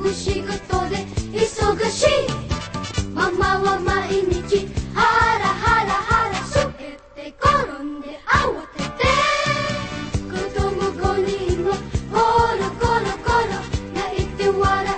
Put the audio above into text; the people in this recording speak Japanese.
仕事で忙しい。ママは毎日ハラハラハラすえて転んで慌てて、子供5人もコロコロコロ泣いて笑